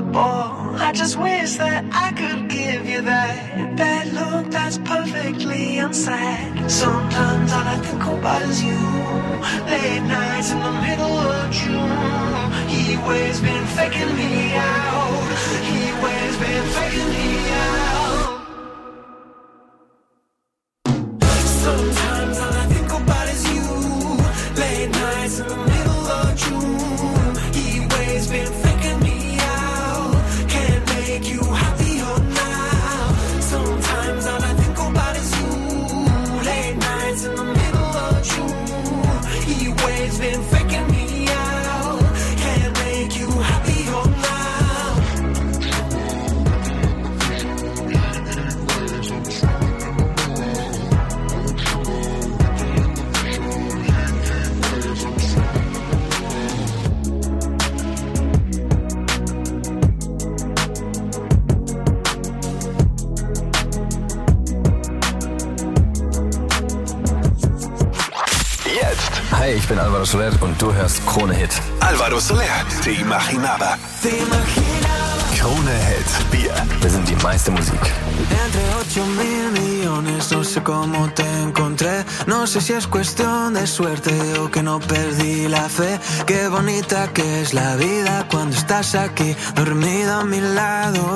Oh, I just wish that I could give you that look that's perfectly unsaid. Sometimes all I think about is you. Late nights in the middle of June. He always been faking me out. He always been faking me out. Sometimes all I think about is you. Late nights in the middle of June. He always been faking me out. Can't make you happier now. Sometimes all I think about is you. Late nights in the middle of June. He always been faking me out. Can't make you happier now. Hi, ich bin Alvaro Soler und du hörst Krone Hit. Alvaro Soler, Te Imaginaba. Krone Hit, wir sind die meiste Musik. Entre 8.000 millones, no sé cómo te encontré. No sé si es cuestión de suerte o que no perdí la fe. Qué bonita que es la vida cuando estás aquí, dormido a mi lado.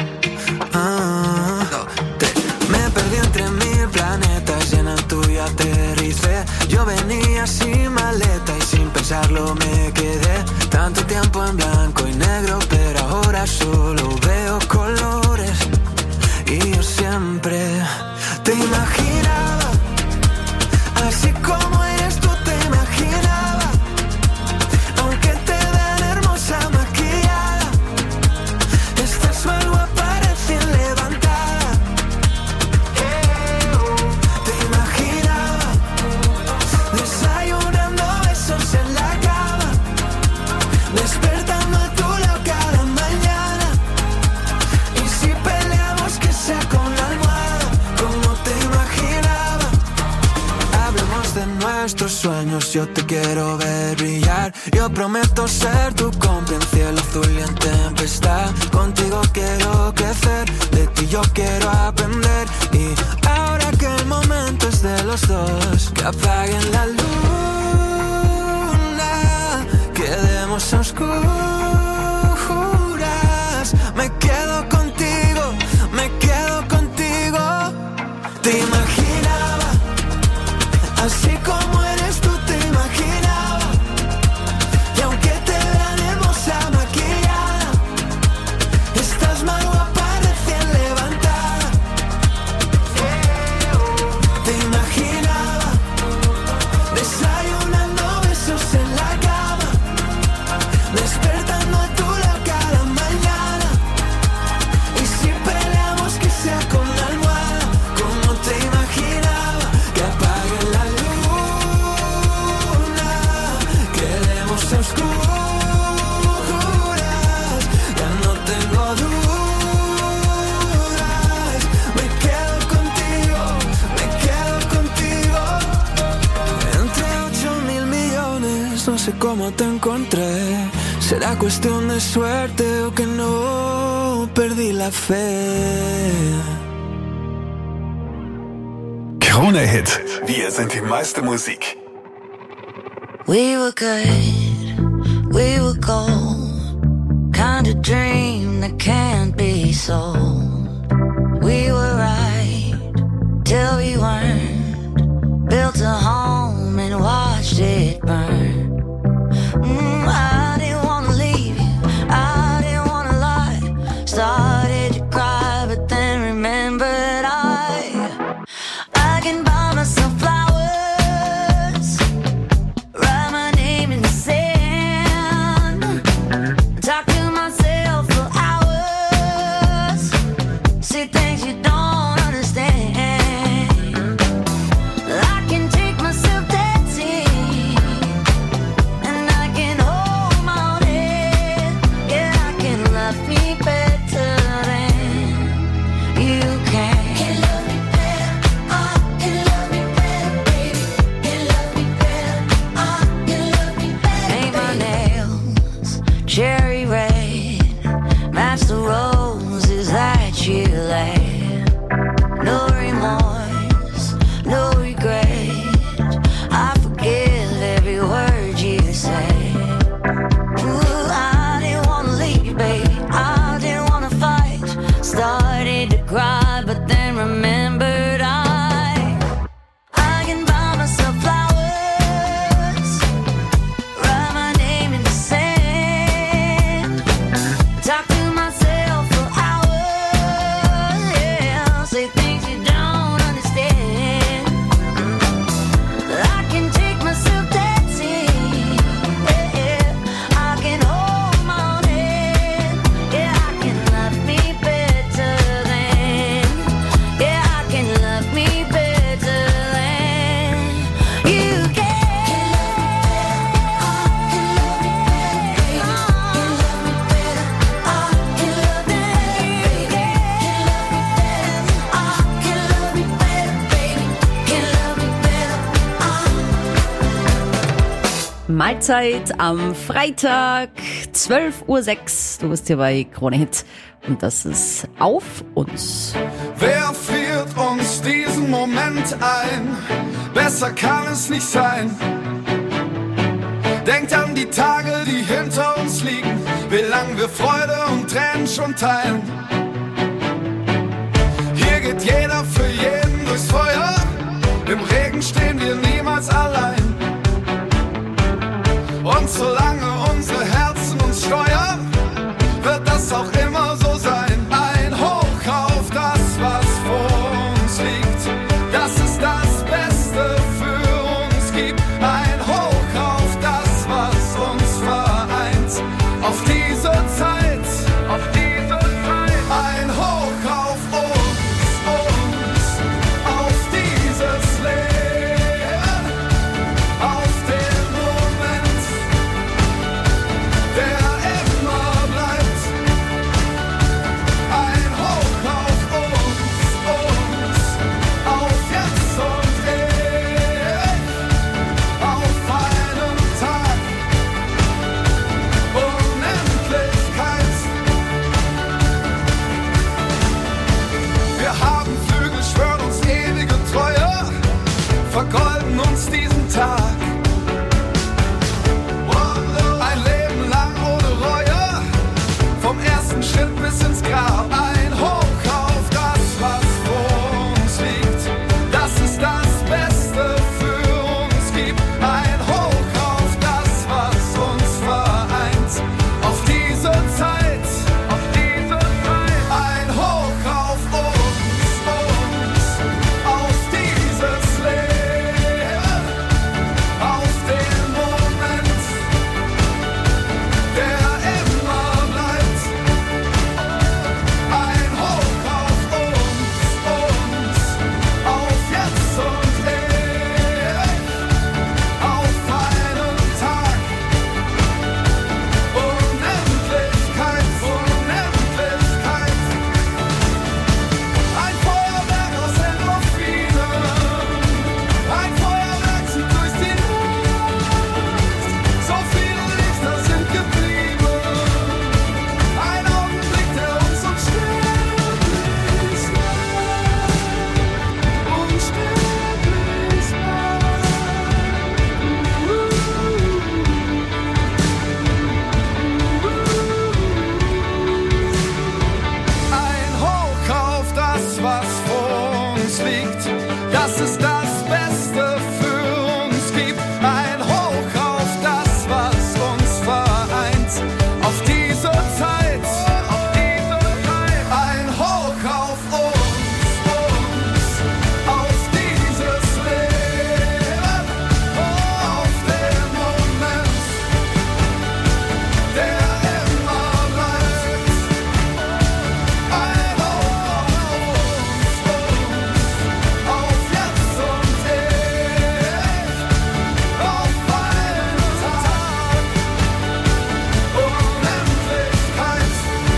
Me perdí entre 1000 planetas y en el tuyo aterricé. Yo venía sin maleta y sin pensarlo me quedé. Tanto tiempo en blanco y negro, pero ahora solo veo colores. Y yo siempre te imaginaba, así como eres tú te imaginaba. Aunque te vean hermosa maquillada, estás mal guapa recién levantada. Te imaginaba desayunando besos en la cama, despertando a tu lado cada mañana. Y si peleamos que sea con la almohada, como te imaginaba. Hablemos de nuestros sueños, yo te quiero ver brillar. Yo prometo ser tu compa en cielo azul y en tempestad. Contigo quiero crecer, de ti yo quiero aprender. Y ahora que el momento es de los dos, que apaguen la luna, quedemos a oscuras. Me quedo contigo, me quedo contigo. Te imaginaba, así como eres tú te imaginaba. Y aunque te vean hermosa maquillada, estás más guapa recién levantada. Te imaginaba desayunando besos en la cama, despertando a tu lado cada mañana. Y si peleamos que sea con la almohada, como te imaginaba. Que apague la luna, quedemos a oscuras. Ya no tengo dudas, me quedo contigo, me quedo contigo. Entre 8.000 millones, no sé cómo te encontré. Será cuestión de suerte o que no perdí la fe. Krone Hit, wir sind die meiste Musik. We were good, we were gold. Kind of dream that can't be sold. We were right till we weren't. Built a home and watched it burn. I didn't wanna leave you, I didn't wanna lie. Started to cry, but then remembered I can buy myself flowers, write my name in the sand, talk to myself for hours. Mahlzeit am Freitag, 12:06 Uhr. Du bist hier bei Krone Hit und das ist Auf uns. Wer friert uns diesen Moment ein? Besser kann es nicht sein. Denkt an die Tage, die hinter uns liegen, wie lang wir Freude und Tränen schon teilen. Hier geht jeder für jeden durchs Feuer, im Regen stehen wir niemals allein. Und solange unsere Herzen uns steuern, wird das auch immer so sein. Ein Hoch auf das, was vor uns liegt, dass es das Beste für uns gibt. Ein Hoch auf das, was uns vereint, auf diese Zeit, auf diese Zeit. Ein Hoch auf uns, auf dieses Leben, auf den Moment, der immer bleibt. Ein Hoch auf uns, auf jetzt und ewig, auf einen Tag, Unendlichkeit. Wir haben Flügel, schwören uns ewige Treue, vergolden uns diesen Tag. Ein Leben lang ohne Reue, vom ersten Schritt bis ins Grab. Ein Hoch auf das, was vor uns liegt, dass es das Beste für uns gibt. Ein Hoch auf das, was uns vereint, auf diese Zeit, auf diese Zeit. Ein Hoch auf uns, auf dieses Leben, auf den Moment, der immer bleibt. Ein Hoch auf uns, auf jetzt und ewig, auf einen Tag, Unendlichkeit, Unendlichkeit. Ein Feuerwerk aus Endorphinen, ein Feuerwerk zieht durch die Luft. So viele Lichter sind geblieben, ein Augenblick, der uns unsterblich macht, unsterblich macht. Ein Hoch auf das, was vor uns liegt, dass es das Beste für uns gibt. Ein Hoch auf das, was uns vereint, auf diese Zeit, auf diese Zeit. Ein Hoch auf uns, auf dieses Leben, auf den Moment, der immer bleibt. Ein Hoch auf jetzt und ewig, auf einen Tag, Unendlichkeit.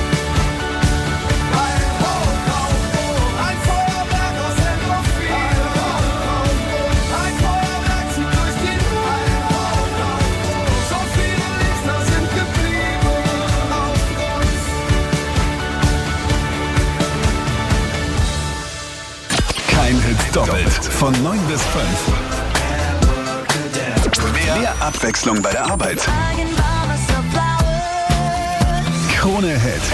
Ein Hoch auf uns, ein Feuerwerk aus Endorphinen, ein Feuerwerk zieht durch die Luft. So viele Lichter sind geblieben auf uns. Kein Hit doppelt. Von 9 bis 5. Mehr Abwechslung bei der Arbeit. Krone Hit.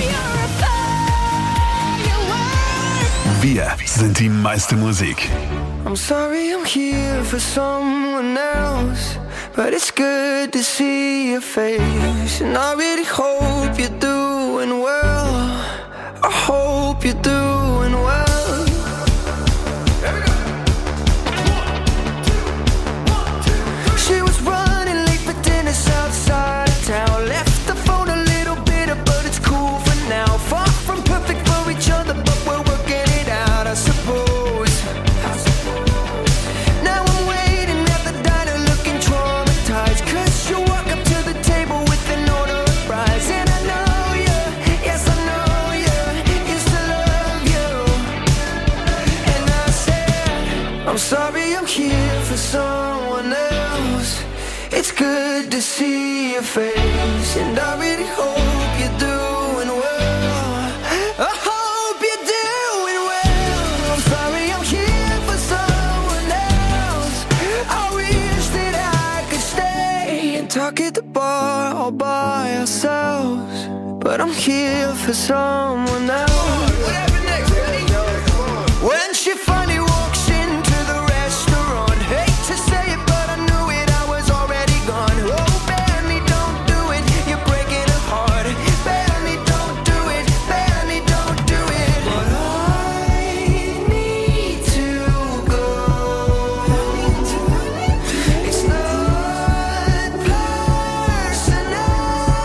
Wir sind die meiste Musik. I'm sorry I'm here for someone else, but it's good to see your face. And I really hope you're doing well. I hope you're doing well. She was running late for dinner outside of town. Left the phone a little bitter, but it's cool for now. Far from perfect for each other, but we're working it out, I suppose. Now I'm waiting at the diner looking traumatized, 'cause you walk up to the table with an order of fries. And I know you, yes I know you, used to love you. And I said, I'm sorry I'm here for someone else. It's good to see your face, and I really hope you're doing well. I hope you're doing well. I'm sorry I'm here for someone else. I wish that I could stay and talk at the bar all by ourselves, but I'm here for someone else. What happened next, buddy? When she finally walks into the restaurant, hate to say it, but I knew it, I was already gone. Oh, Benny, don't do it, you're breaking her heart. Benny, don't do it, Benny, don't do it. But I need to go. It's not personal.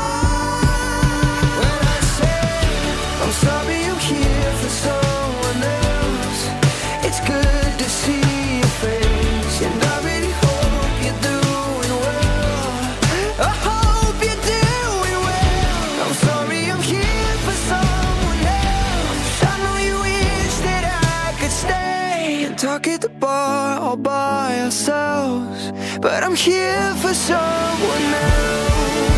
When I say I'm sorry I'm here for someone else, it's good to see your face, and I really hope you're doing well. I hope you're doing well. I'm sorry I'm here for someone else. I know you wish that I could stay and talk at the bar all by ourselves, but I'm here for someone else.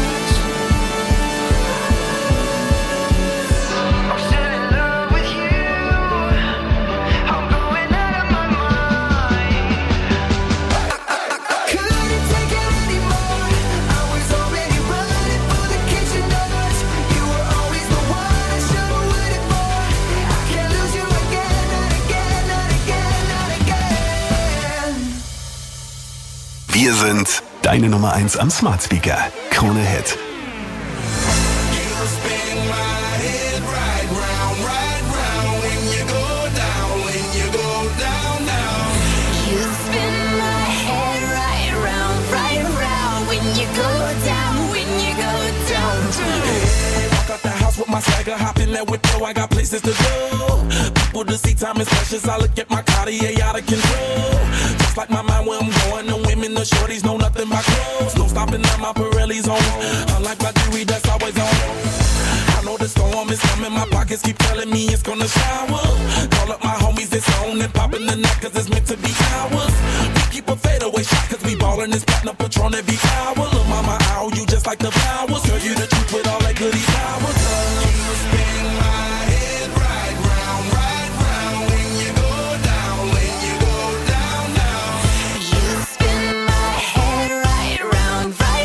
I'm still in love with you. I'm going out of my mind. I couldn't take it anymore. I was already running for the kitchen doors. You were always the one I should've waited for. I can't lose you again, not again, not again, not again. Wir sind deine Nummer 1 am Smart Speaker. Krone Hit. You spin my head right round, when you go down, when you go down. Walk out the house with my swagger, hop in that whip, yo, I got places to go. People to see, time is precious, I look at my Cartier out of control. Just like my mind where I'm going, the women, the shorties know nothing but clothes. No stopping at my Pirelli's on, unlike my jewelry that's always on. I know the storm is coming, my pockets keep telling me it's gonna shower. Call up my homies, it's on and popping the neck cause it's meant to be ours. We keep a fadeaway shot cause we ballin' this platinum Patron every hour. Look mama, ow, you just like the flowers. Girl, you the truth with all that goody powers. You spin my head right round, when you go down, when you go down, down. You spin my head right round,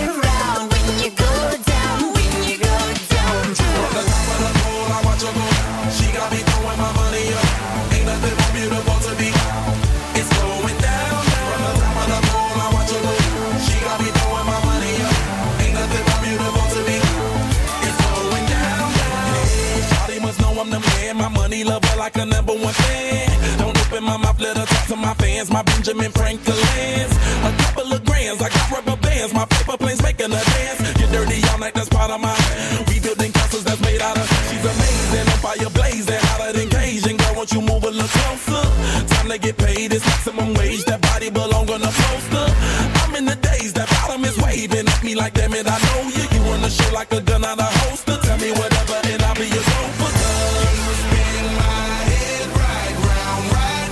when you go down, when you go down. From the top of the pole, I watch her go. She got me throwing my money up. Ain't nothing more beautiful to me. It's going down, down. From the top of the pole, I watch her go. She got me throwing my money up. Ain't nothing more beautiful to me. It's going down, down. Shawty must know I'm the man. My money lover like a number one fan. Don't open my mouth, let her talk to my fans. My Benjamin Franklin's. A couple of grands, I got rubber bands. My paper planes making a dance. Get dirty all night, that's part of my. We building castles that's made out of. She's amazing, on fire blazing, hotter than Cajun. Girl, won't you move a little closer? Time to get paid, it's maximum wage. That body belong on a poster. I'm in the days, that bottom is waving at me like, damn it, I know you. You run the show like a gun out of holster. Tell me whatever and I'll be your sofa. You spin my head right round,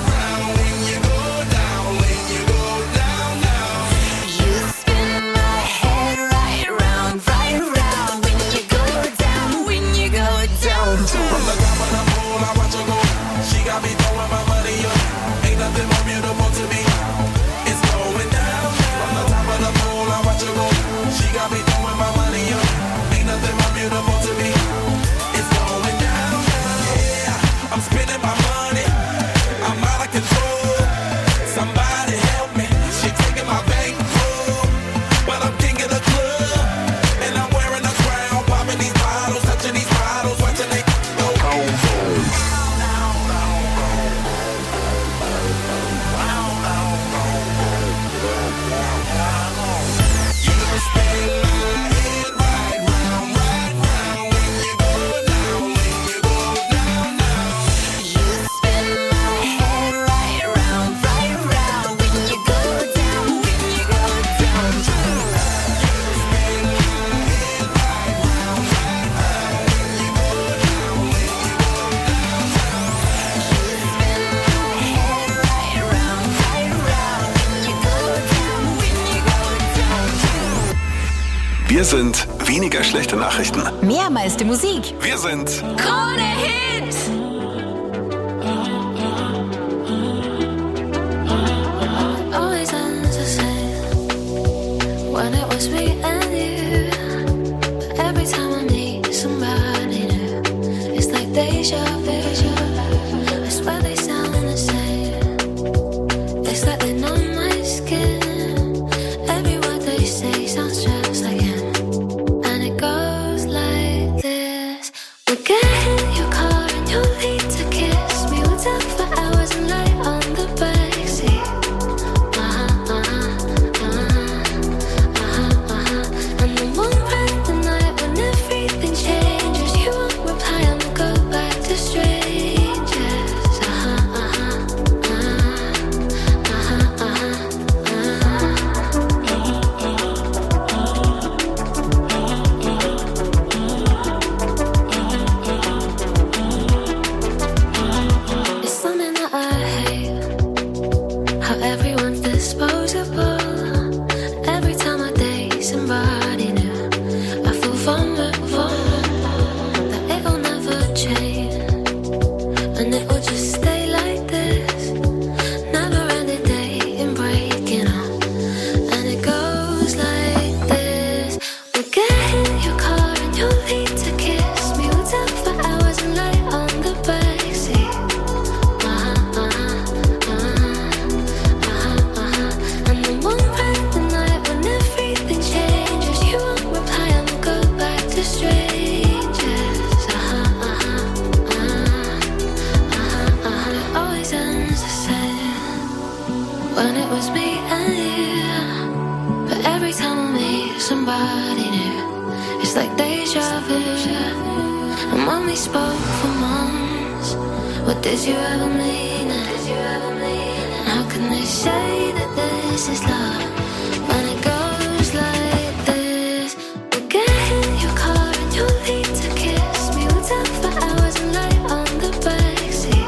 when you go down, when you go down, down. You spin my head right round, when you go down, when you go down. From the top of the pole, I watch her go. She got me throwing my money up. Ain't nothing more beautiful to me. It's going down. From the top of the pole, I watch her go. She got me throwing my money up. Ain't nothing more beautiful to me. It's going down. Yeah, I'm spending my money. I'm out of control. Somebody help me. She taking my bankroll, but I'm king of the club, and I'm wearing a crown, popping these bottles, touching these bottles, watching they go. Hier sind weniger schlechte Nachrichten. Mehr meiste Musik. Wir sind Krone Hit. Always ends the same when it was me and you. But every time I meet somebody new, it's like deja vu. I swear they sound the same. It's like they know my skin. Every word they say sounds just like him. And it goes like this. We'll get in your car and you'll need to kiss me. We'll talk for hours and lay on the backseat. And then we'll ride the night when everything changes. You won't reply and we'll go back to strangers. It's something that I hate, how everyone's disposable. Every time I date somebody new, I feel vulnerable, that it'll never change, and it will just stay like this. Never ending dating, breaking up, and it goes like this. We'll get in your car and you'll need to kiss me. We'll talk for hours and lay on the backseat. And then we'll ride the night when everything changes. You won't reply and we'll go back to strangers. It always ends the same when it was me and you. But every time I meet somebody new, it's like deja vu. And when we spoke for months, what did you ever mean? And how can they say that this is love when it goes like this? We'll get in your car and you'll need to kiss me. We'll talk for hours and lay on the backseat.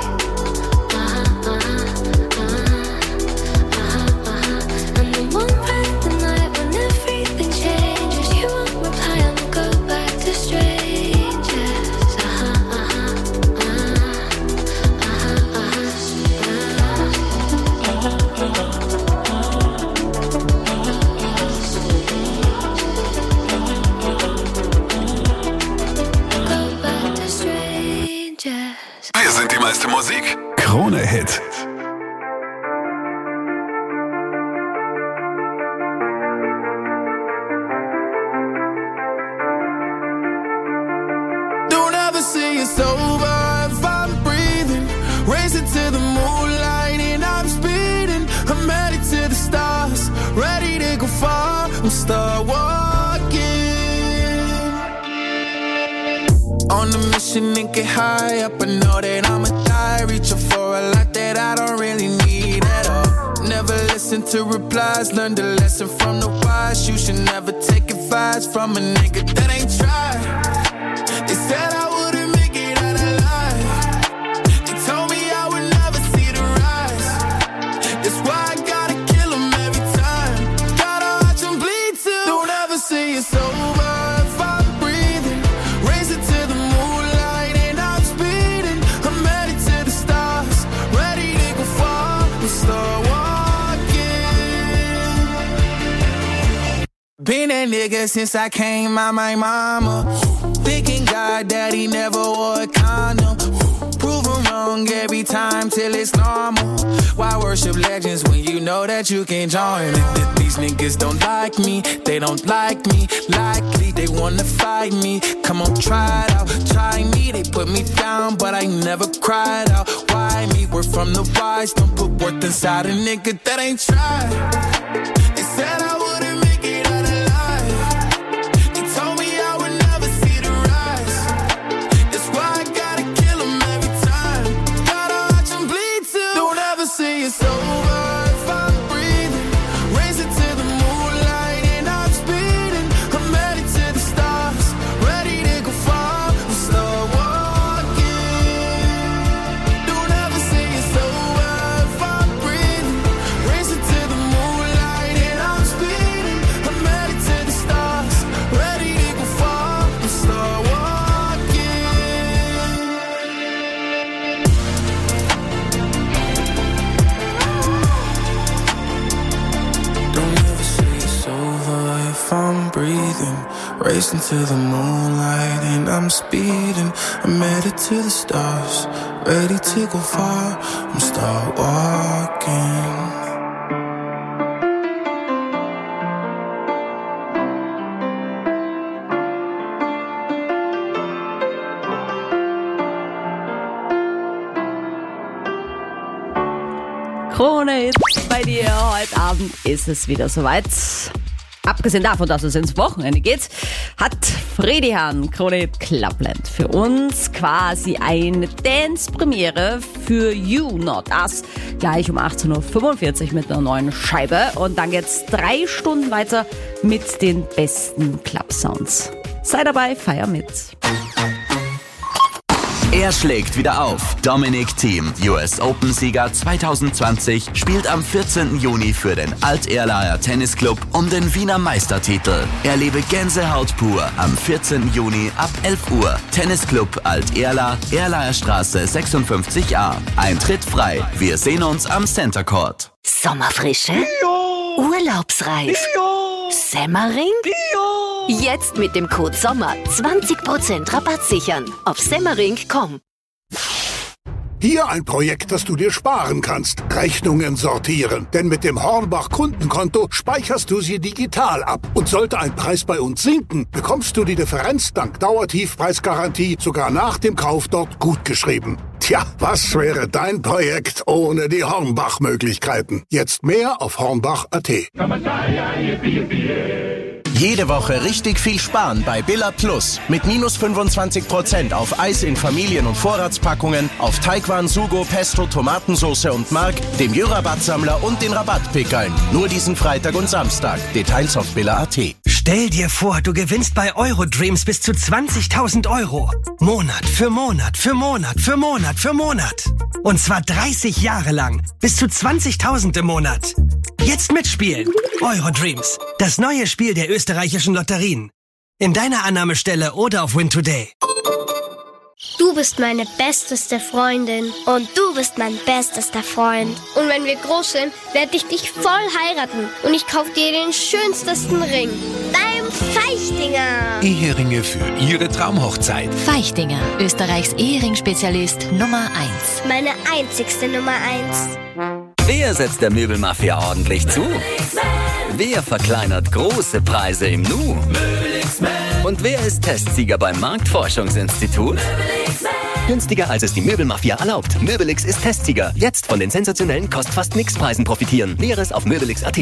And then we'll ride the night when everything changes. You won't reply and we'll go back to strangers. Go back to strangers. Wir sind die meiste Musik. Krone Hit. Don't ever say it's over if I'm breathing. Racing to the moonlight and I'm speeding. I'm headed to the stars, ready to go far and start walking. On a mission and get high up, I know that I'ma die. Reaching for a lot that I don't really need at all. Never listen to replies, learn the lesson from the wise. You should never take advice from a nigga that ain't tried. They said I wouldn't make it out alive. They told me I would never see the rise. That's why I gotta kill 'em every time. Gotta watch 'em bleed too. Don't ever say it's over if I'm breathing. Racing to the moonlight and I'm speeding. I'm headed to the stars, ready to go far and start walking. Been that nigga since I came out my mama. Thinking God that he never wore a condom. Prove him wrong every time till it's normal. Why worship legends when you know that you can join? These niggas don't like me, they don't like me. Likely they wanna fight me. Come on, try it out, try me. They put me down, but I never cried out. Why me? We're from the wise, don't put worth inside a nigga that ain't tried. They said I wouldn't make it out alive. They told me I would never see the rise. That's why I gotta kill 'em every time. Gotta watch 'em bleed too. Don't ever say it's over if I'm breathing. Racing to the moonlight and I'm speeding. I'm headed to the stars, ready to go far and start walking. Don't ever say it's over if I'm breathing. Racing to the moonlight and I'm speeding. to the moonlight and I'm speeding. I'm headed to the stars, ready to go far. I'm start walking. Krone Hit bei dir. Heute Abend ist es wieder soweit. Abgesehen davon, dass es ins Wochenende geht, hat Fredi Hahn, Krone Hit Clubland, für uns quasi eine Dance-Premiere für You Not Us. Gleich um 18.45 Uhr mit einer neuen Scheibe. Und dann geht's 3 Stunden weiter mit den besten Club-Sounds. Sei dabei, feier mit. Er schlägt wieder auf. Dominic Thiem, US Open-Sieger 2020, spielt am 14. Juni für den Alt-Erlaer Tennisclub um den Wiener Meistertitel. Erlebe Gänsehaut pur am 14. Juni ab 11 Uhr. Tennisclub Alt-Erla, Erlaer Straße 56a. Eintritt frei. Wir sehen uns am Center Court. Sommerfrische? Ja. Urlaubsreif? Ja. Semmering? Ja. Jetzt mit dem Code SOMMER 20% Rabatt sichern auf semmering.com. Hier ein Projekt, das du dir sparen kannst. Rechnungen sortieren. Denn mit dem Hornbach Kundenkonto speicherst du sie digital ab. Und sollte ein Preis bei uns sinken, bekommst du die Differenz dank Dauertiefpreisgarantie sogar nach dem Kauf dort gutgeschrieben. Tja, was wäre dein Projekt ohne die Hornbach-Möglichkeiten? Jetzt mehr auf hornbach.at. Jede Woche richtig viel sparen bei Billa Plus. Mit minus 25% auf Eis in Familien- und Vorratspackungen, auf Teigwaren, Sugo, Pesto, Tomatensauce und Mark, dem Jö-Rabattsammler und den Rabattpickeln. Nur diesen Freitag und Samstag. Details auf Billa.at. Stell dir vor, du gewinnst bei Eurodreams bis zu 20.000 Euro. Monat für Monat für Monat für Monat für Monat. Und zwar 30 Jahre lang. Bis zu 20.000 im Monat. Jetzt mitspielen. Eurodreams. Das neue Spiel der österreichischen Lotterien. In deiner Annahmestelle oder auf Win Today. Du bist meine besteste Freundin. Und du bist mein bestester Freund. Und wenn wir groß sind, werde ich dich voll heiraten. Und ich kaufe dir den schönsten Ring. Beim Feichtinger. Eheringe für Ihre Traumhochzeit. Feichtinger, Österreichs Ehering-Spezialist Nummer 1. Meine einzigste Nummer 1. Wer setzt der Möbelmafia ordentlich zu? Wer verkleinert große Preise im Nu? Und wer ist Testsieger beim Marktforschungsinstitut? Günstiger als es die Möbelmafia erlaubt. Möbelix ist Testsieger. Jetzt von den sensationellen Kost-fast-nix-Preisen profitieren. Näheres auf möbelix.at.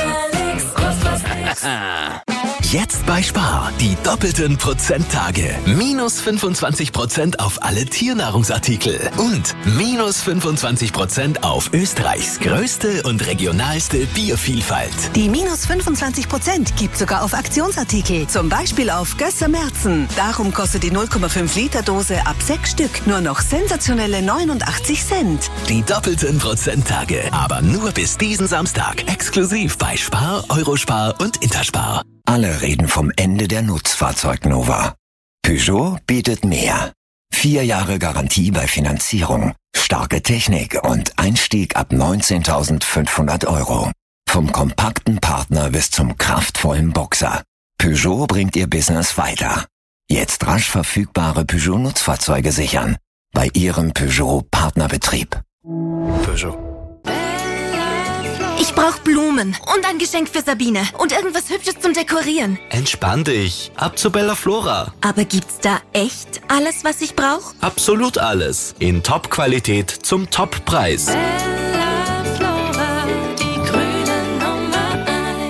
Jetzt bei Spar. Die doppelten Prozenttage. Minus 25% auf alle Tiernahrungsartikel. Und minus 25% auf Österreichs größte und regionalste Biervielfalt. Die minus 25% gibt sogar auf Aktionsartikel. Zum Beispiel auf Gösser Merzen. Darum kostet die 0,5 Liter Dose ab 6 Stück nur noch sensationelle 89 Cent. Die doppelten Prozenttage. Aber nur bis diesen Samstag. Exklusiv bei Spar, Eurospar und Interspar. Alle reden vom Ende der Nutzfahrzeugnova. Peugeot bietet mehr. 4 Jahre Garantie bei Finanzierung, starke Technik und Einstieg ab 19.500 Euro. Vom kompakten Partner bis zum kraftvollen Boxer. Peugeot bringt Ihr Business weiter. Jetzt rasch verfügbare Peugeot-Nutzfahrzeuge sichern. Bei Ihrem Peugeot-Partnerbetrieb. Peugeot. Ich brauche Blumen und ein Geschenk für Sabine und irgendwas Hübsches zum Dekorieren. Entspann dich. Ab zu Bella Flora. Aber gibt's da echt alles, was ich brauche? Absolut alles. In Top-Qualität zum Top-Preis. Bella Flora, die grüne Nummer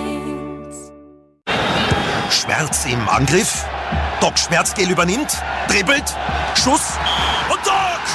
1. Schmerz im Angriff. Doc Schmerzgel übernimmt. Dribbelt. Schuss. Und Doc!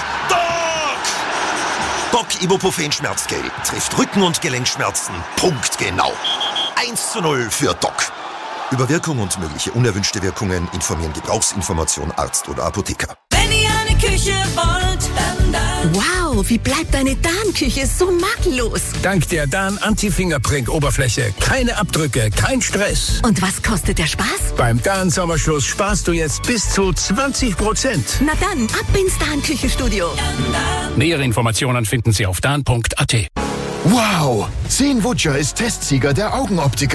Doc Ibuprofen Schmerzgel trifft Rücken- und Gelenkschmerzen punktgenau. 1:0 für Doc. Über Wirkung und mögliche unerwünschte Wirkungen informieren Gebrauchsinformation Arzt oder Apotheker. Wenn ihr eine Küche wollt, dann. Wow, wie bleibt deine Dan-Küche so makellos? Dank der Dan Anti-Fingerprint-Oberfläche. Keine Abdrücke, kein Stress. Und was kostet der Spaß? Beim Dan Sommerschluss sparst du jetzt bis zu 20%. Na dann, ab ins Dan-Küchenstudio. Nähere Informationen finden Sie auf dan.at. Wow! Seen Wutscher ist Testsieger der Augenoptiker.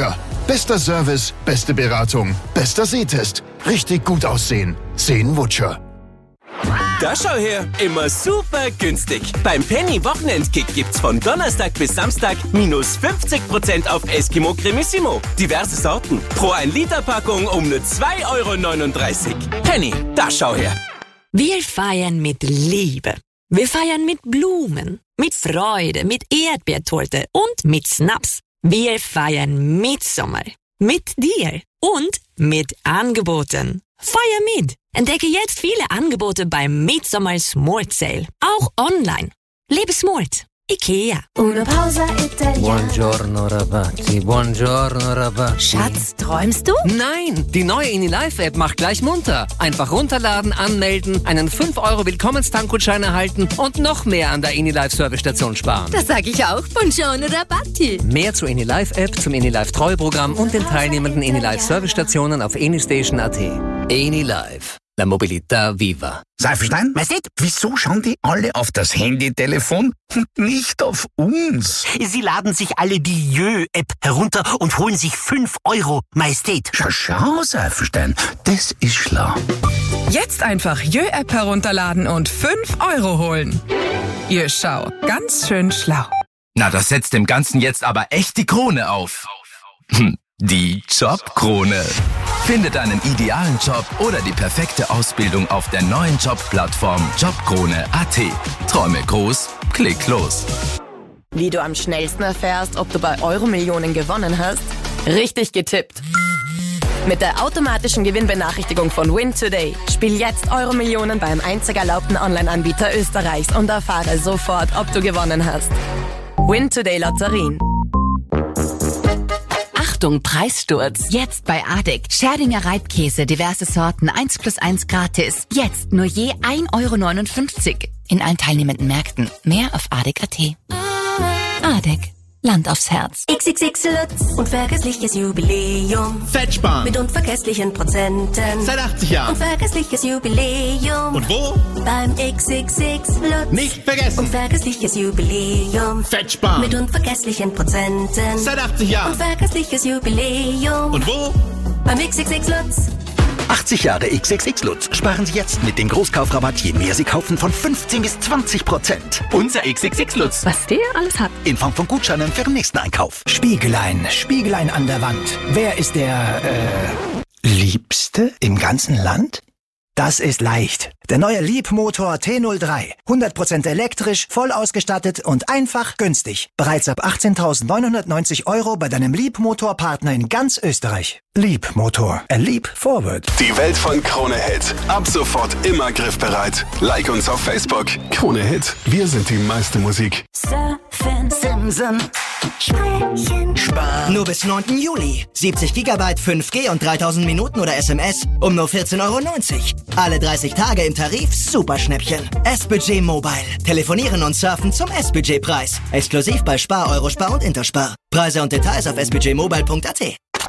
Bester Service, beste Beratung, bester Sehtest. Richtig gut aussehen. Seen-Wutscher. Da schau her, immer super günstig. Beim Penny Wochenendkick gibt's von Donnerstag bis Samstag minus 50% auf Eskimo Cremissimo. Diverse Sorten. Pro 1 Liter Packung um nur 2,39 €. Penny, da schau her. Wir feiern mit Liebe. Wir feiern mit Blumen, mit Freude, mit Erdbeertorte und mit Schnaps. Wir feiern Mitsommer. Mit dir und mit Angeboten. Feier mit! Entdecke jetzt viele Angebote beim Mitsommer Smart Sale. Auch online. Lebe smart. Ikea. Una pausa italiana. Buongiorno ragazzi, buongiorno ragazzi. Schatz, träumst du? Nein, die neue InyLive-App macht gleich munter. Einfach runterladen, anmelden, einen 5 € Willkommenstankgutschein erhalten und noch mehr an der InyLive-Servicestation sparen. Das sag ich auch. Buongiorno Rabatti. Mehr zur InyLive-App, zum InyLive-Treueprogramm und den teilnehmenden InyLive-Servicestationen auf AnyStation.at. InyLive. La Mobilità Viva. Seifenstein? Majestät, wieso schauen die alle auf das Handytelefon und nicht auf uns? Sie laden sich alle die Jö-App herunter und holen sich 5 €, Majestät. Schau, Seifenstein, das ist schlau. Jetzt einfach Jö-App herunterladen und 5 € holen. Jö, schau, ganz schön schlau. Na, das setzt dem Ganzen jetzt aber echt die Krone auf. Die Jobkrone. Finde deinen idealen Job oder die perfekte Ausbildung auf der neuen Jobplattform Jobkrone.at. Träume groß, klick los. Wie du am schnellsten erfährst, ob du bei Euro-Millionen gewonnen hast? Richtig getippt. Mit der automatischen Gewinnbenachrichtigung von Win Today. Spiel jetzt Euro-Millionen beim einzig erlaubten Online-Anbieter Österreichs und erfahre sofort, ob du gewonnen hast. Win Today Lotterien. Achtung, Preissturz. Jetzt bei Adek. Scherdinger Reibkäse, diverse Sorten, 1+1 gratis. Jetzt nur je 1,59 € in allen teilnehmenden Märkten. Mehr auf adek.at. Adek. Land aufs Herz. XXX Lutz. Unvergessliches Jubiläum. Fettsparen. Mit unvergesslichen Prozenten. Seit 80 Jahren. Unvergessliches Jubiläum. Und wo? Beim XXX Lutz. Nicht vergessen. Unvergessliches Jubiläum. Fettsparen. Mit unvergesslichen Prozenten. Seit 80 Jahren. Unvergessliches Jubiläum. Und wo? Beim XXX Lutz. 80 Jahre XXX Lutz. Sparen Sie jetzt mit dem Großkaufrabatt, je mehr Sie kaufen, von 15 bis 20%. Unser XXX Lutz. Was der alles hat. In Form von Gutscheinen für den nächsten Einkauf. Spiegelein, Spiegelein an der Wand. Wer ist der, Liebste im ganzen Land? Das ist leicht. Der neue Liebmotor T03. 100% elektrisch, voll ausgestattet und einfach günstig. Bereits ab 18.990 € bei deinem Liebmotor-Partner in ganz Österreich. Liebmotor. A leap forward. Die Welt von Krone Hit. Ab sofort immer griffbereit. Like uns auf Facebook. Krone Hit. Wir sind die meiste Musik. Surfen, Simsen, Sprechen, Sparen. Nur bis 9. Juli. 70 GB 5G und 3000 Minuten oder SMS um nur 14,90 €. Alle 30 Tage im Tarif Superschnäppchen. S-Budget Mobile. Telefonieren und surfen zum S-Budget-Preis. Exklusiv bei Spar, Eurospar und Interspar. Preise und Details auf sbudgetmobile.at.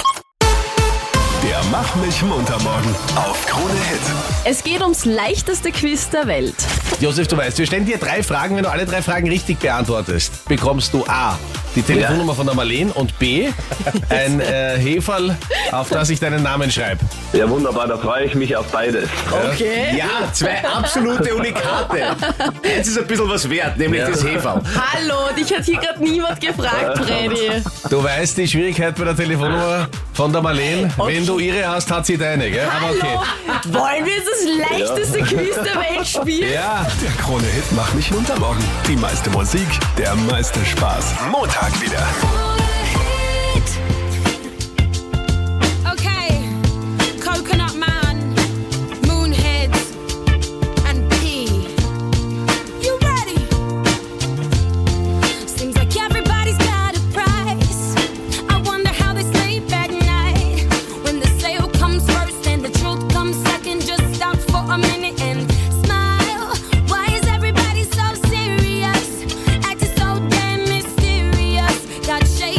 Der Mach mich munter morgen auf Krone Hit. Es geht ums leichteste Quiz der Welt. Josef, du weißt, wir stellen dir 3 Fragen. Wenn du alle 3 Fragen richtig beantwortest, bekommst du A, die Telefonnummer von der Marleen und B, ein Heferl, auf das ich deinen Namen schreibe. Ja, wunderbar, da freue ich mich auf beides. Okay. Ja, 2 absolute Unikate. Jetzt ist ein bisschen was wert, nämlich das Heferl. Hallo, dich hat hier gerade niemand gefragt, Freddy. Du weißt die Schwierigkeit bei der Telefonnummer von der Marleen. Okay. Wenn du ihre hast, hat sie deine, gell? Hallo, aber okay. Wollen wir jetzt das leichteste Quiz der Welt spielen? Ja. Der Krone Hit Mach mich munter morgen. Die meiste Musik, der meiste Spaß. Montag wieder. Okay, Coconut Man, Moonheads and P. You ready? Seems like everybody's got a price. I wonder how they sleep at night. When the sale comes first and the truth comes second, just stop for a minute and smile. Why is everybody so serious? Acting so damn mysterious. Got shade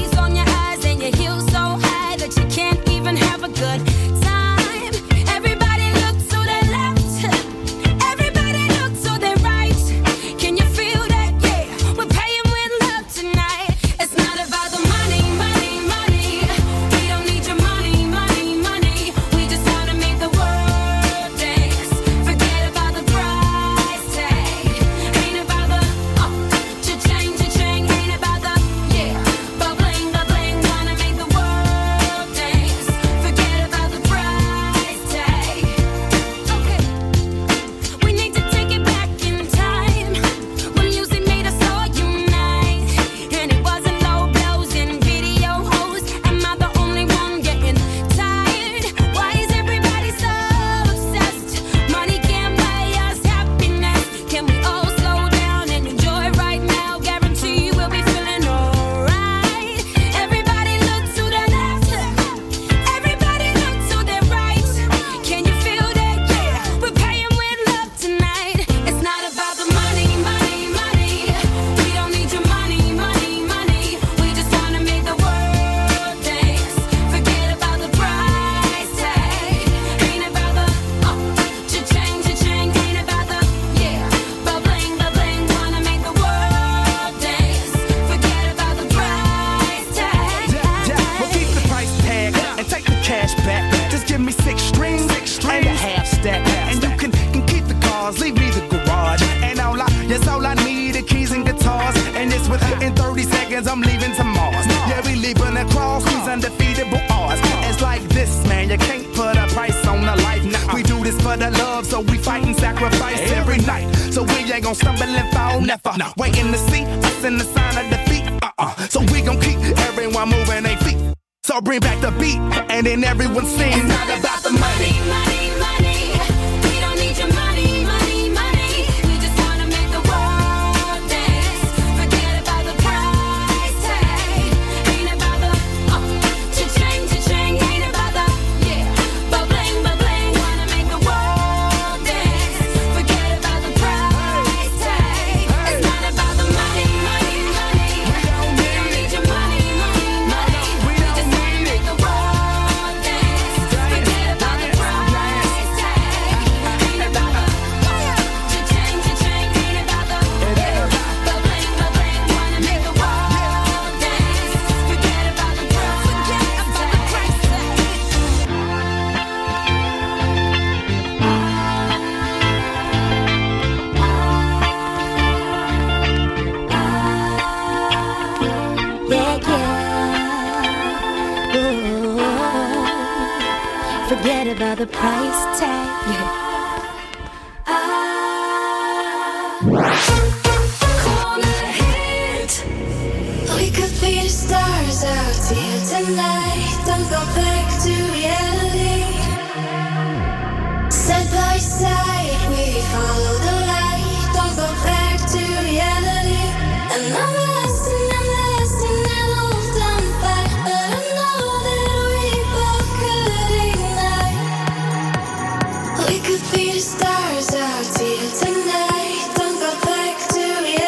I'm leaving to Mars. Yeah, we leaving across these undefeatable odds. It's like this, man, you can't put a price on a life. Nah, we do this for the love, so we fight and sacrifice every night. So we ain't gon' stumble and fall, never. Waiting to see us in the sign of defeat. So we gon' keep everyone moving their feet. So bring back the beat, and then everyone sings. It's not about the money, money, money. We don't need your money, money, money. We just wanna make the world dance. Forget about the price tag. Ain't about the cha-ching, cha-ching. Ain't about the ba-bling, ba-bling. Wanna make the world dance. Forget about the price tag. It's not about the money, money, money. We don't need your money, money, money. We just wanna make the world dance. Forget about the price tag. Ain't about the cha-ching, cha-ching. Ain't about the ba-bling, ba-bling. Wanna make the world dance. Forget about the price Forget about the price tag. We could be the stars out here tonight. Don't go back to reality. Side by side, we follow the light. Don't go back to reality. And I'm lost and lost on fire. But I know that we both could ignite. We could be the stars out here tonight. Don't go back to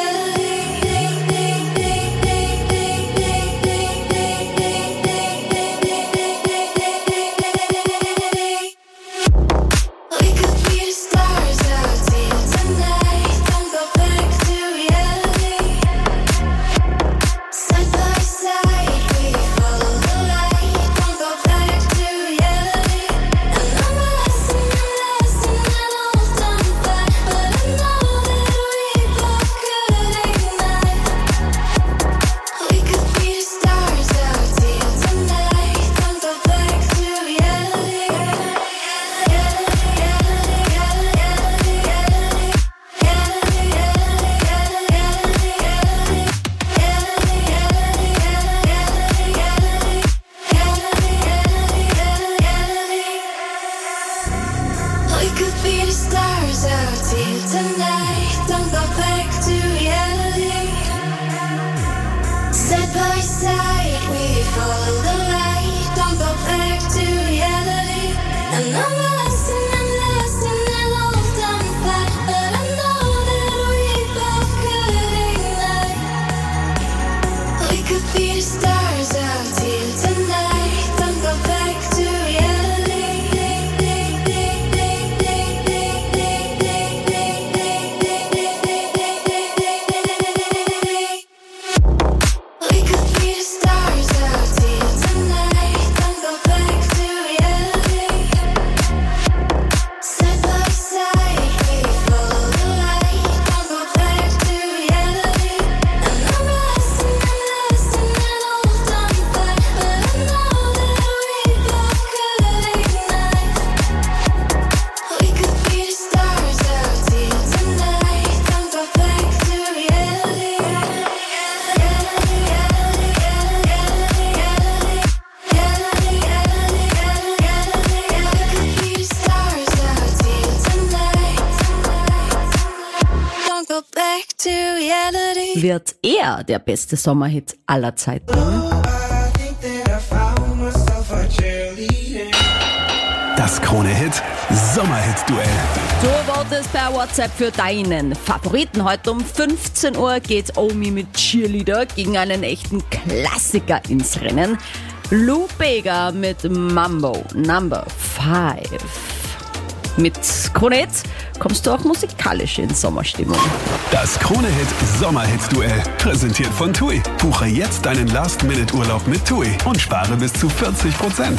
reality. We could be the stars out here tonight. Don't go back to reality. Side by side, we follow the light. Don't go back to reality. And I'm lost and lost on fire. But I know that we both could ignite. We could be the stars out here tonight. Don't go back to reality. We could be the stars out here tonight. Don't go back to reality. Side by side, we follow the light. Don't go back to reality. And I'm lost and lost on fire. But I know that we both could ignite. We could be the stars out here tonight. Don't go back to reality. We could be the stars out here tonight. Don't go back to reality. Side by side, we follow the light. Don't go back to reality. And I'm lost and lost on fire. But I know that we both could ignite. We could be the stars out here tonight. Don't go back to reality. Don't go back to reality. Wird er der beste Sommerhit aller Zeiten? Das Krone-Hit Sommerhit-Duell. Du votest per WhatsApp für deinen Favoriten. Heute um 15 Uhr geht Omi mit Cheerleader gegen einen echten Klassiker ins Rennen. Lou Bega mit Mambo Number 5. Mit Krone-Hit kommst du auch musikalisch in Sommerstimmung. Das Krone-Hit Sommerhit-Duell. Präsentiert von TUI. Buche jetzt deinen Last-Minute-Urlaub mit TUI und spare bis zu 40%.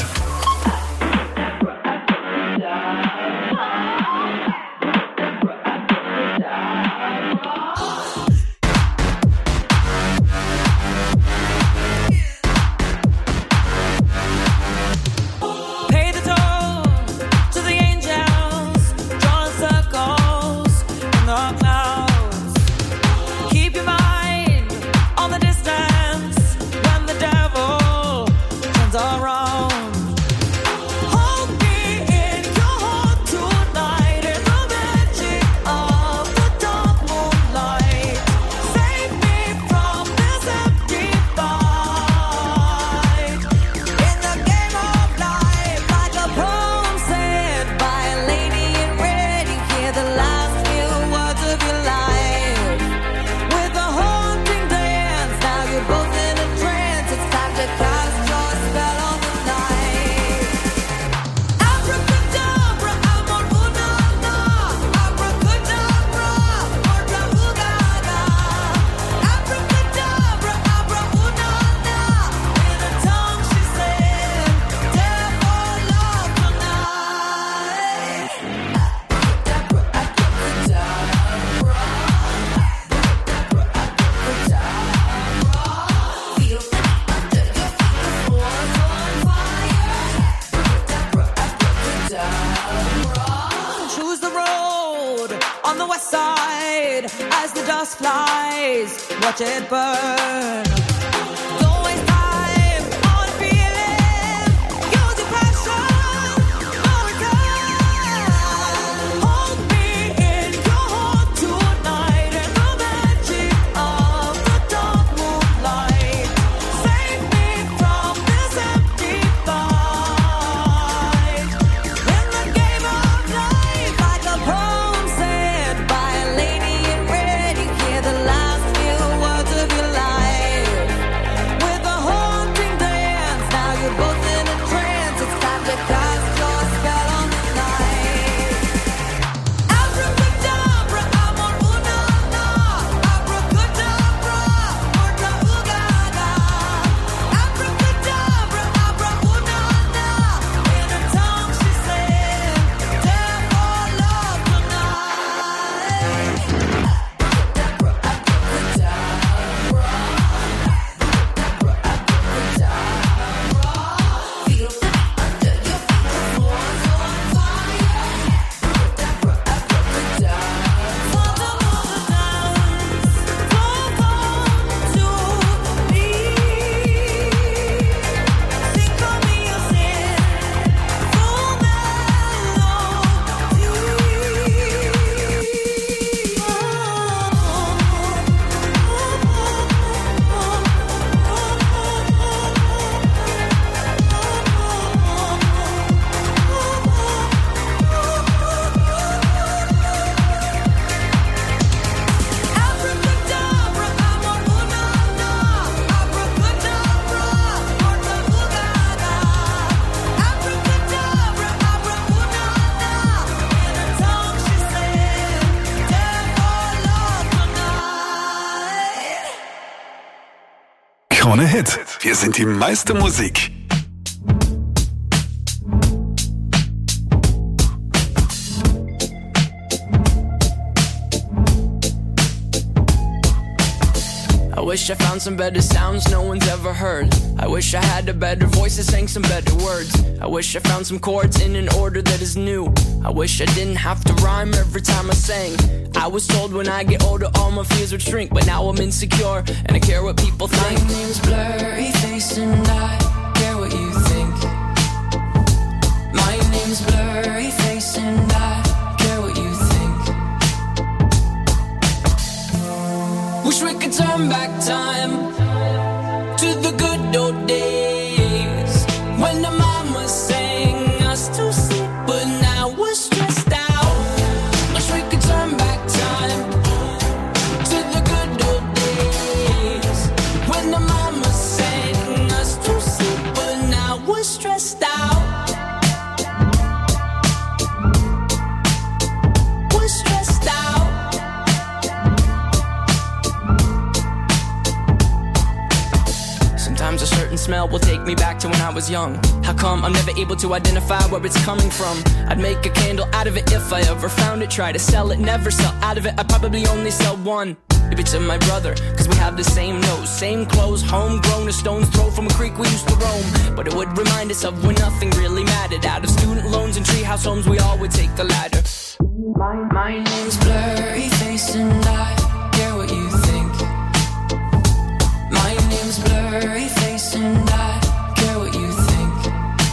clouds. Keep your mind on the distance when the devil turns around. Hold me in your heart tonight in the magic of the dark moonlight. Save me from this empty fight. In the game of life, like a poem said by a lady in red, you hear the last few words of your life. With a haunting dance, now you're both in a trance. It's time to cast your spell on the night. Abracadabra, amor una na. Abracadabra, orda ugaga. Abracadabra, abra una na. In a tongue she said, devil love tonight. Choose the road on the west side as the dust flies. Watch it burn. Don't waste time on feeling. Use your passion for return. Hold me in your heart tonight in the magic of the dark moonlight. Save me from this empty fight. In the game of life, like a poem said by a lady in red, you hear the last few words of your life. With a haunting dance, now you're both in a trance. It's time to cast your spell on the night. Abracadabra, amor una na. Abracadabra, orda ugaga. Abracadabra, abra una na. In a tongue she said, devil love Krone Hit. Wir sind die meiste Musik. I wish I found some better sounds no one's ever heard. I wish I had a better voice that sang some better words. I wish I found some chords in an order that is new. I wish I didn't have to rhyme every time I sang. I was told when I get older all my fears would shrink, but now I'm insecure and I care what people think. My name's Blurry Face and I care what you think. My name's Blurry Face and I care what you think. Wish we could turn back time to the good old days when the mama sang us to sleep, but now we're stressed out. Wish we could turn back time to the good old days when the mama sang us to sleep, but now we're stressed out. We're stressed out. Sometimes a certain smell will take me back to when I was young. How come I'm never able to identify where it's coming from? I'd make a candle out of it if I ever found it. Try to sell it, never sell out of it. I'd probably only sell one. Maybe to my brother, cause we have the same nose, same clothes, homegrown, a stone's throw from a creek we used to roam. But it would remind us of when nothing really mattered. Out of student loans and treehouse homes, we all would take the ladder. My name's Blurry Face. face and I care what you think. My name's blurry face and I care what you think.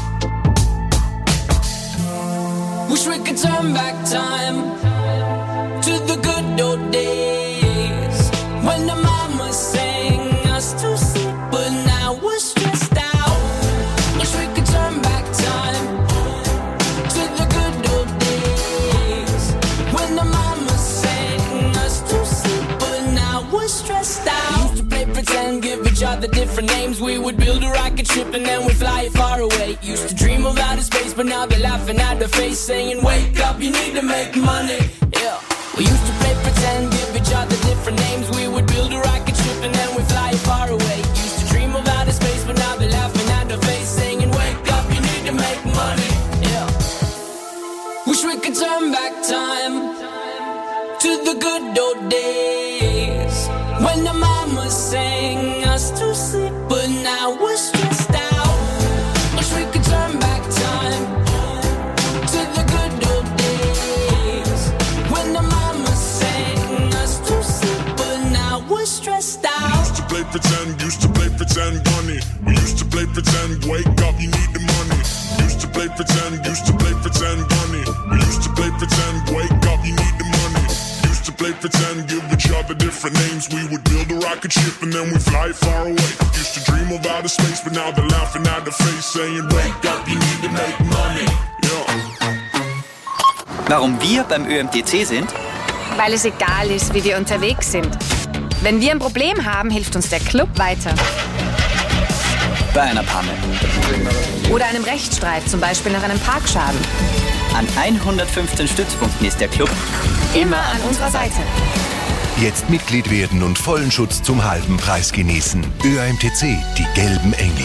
Wish we could turn back time to the good old days when the mama sang us to sleep, but now we're stressed out. Wish we could turn back time to the good old days when the mama sang us to sleep, but now we're stressed out. We used to play pretend, give each other different names. We would build a rocket ship and then we'd fly far away. Used to dream of outer space, but now they're laughing at the face, saying, wake up, you need to make money. Yeah. We used to play pretend, give each other different names. We would build a rocket ship and then we'd fly far away. Used to dream of outer space, but now they're laughing at the face, saying, wake up, you need to make money. Yeah. Wish we could turn back time to the good old days when the mama sang us to sleep, but now we're stressed out. Wish we could turn back time to the good old days when the mama sang us to sleep, but now we're stressed out. Used to play pretend, bunny. We used to play pretend, wake up, you need the money. Used to play pretend, bunny. We used to play pretend, wake up, you need the money. Used to play pretend, give each other different names. We would build a rocket ship and then we'd fly far away. Used to dream of outer space, but now they're laughing at the face, saying, wake up, you need to make money. Yeah. Warum wir beim ÖMTC sind? Weil es egal ist, wie wir unterwegs sind. Wenn wir ein Problem haben, hilft uns der Club weiter. Bei einer Panne. Oder einem Rechtsstreit, zum Beispiel nach einem Parkschaden. An 115 Stützpunkten ist der Club immer an unserer Seite. Jetzt Mitglied werden und vollen Schutz zum halben Preis genießen. ÖMTC, die gelben Engel.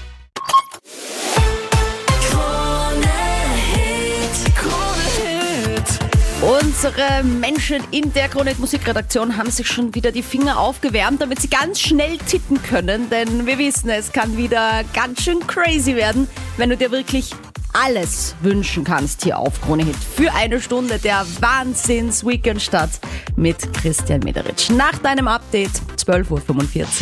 Unsere Menschen in der Krone Hit Musikredaktion haben sich schon wieder die Finger aufgewärmt, damit sie ganz schnell tippen können. Denn wir wissen, es kann wieder ganz schön crazy werden, wenn du dir wirklich alles wünschen kannst hier auf Krone Hit. Für eine Stunde der Wahnsinns-Weekend-Start mit Christian Mederitsch. Nach deinem Update 12:45 Uhr.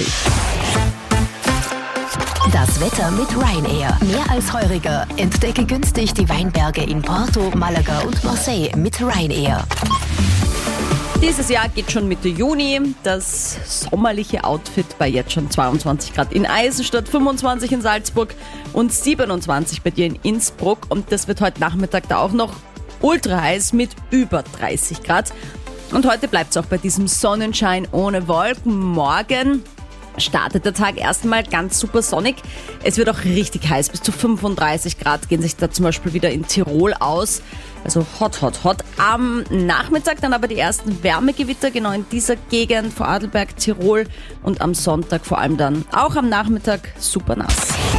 Das Wetter mit Ryanair. Mehr als heuriger. Entdecke günstig die Weinberge in Porto, Malaga und Marseille mit Ryanair. Dieses Jahr geht schon Mitte Juni. Das sommerliche Outfit bei jetzt schon 22 Grad in Eisenstadt, 25 in Salzburg und 27 bei dir in Innsbruck. Und das wird heute Nachmittag da auch noch ultra heiß mit über 30 Grad. Und heute bleibt es auch bei diesem Sonnenschein ohne Wolken. Morgen startet der Tag erstmal ganz super sonnig. Es wird auch richtig heiß. Bis zu 35 Grad gehen sich da zum Beispiel wieder in Tirol aus. Also hot, hot, hot. Am Nachmittag dann aber die ersten Wärmegewitter, genau in dieser Gegend, Vorarlberg, Tirol. Und am Sonntag vor allem dann auch am Nachmittag super nass.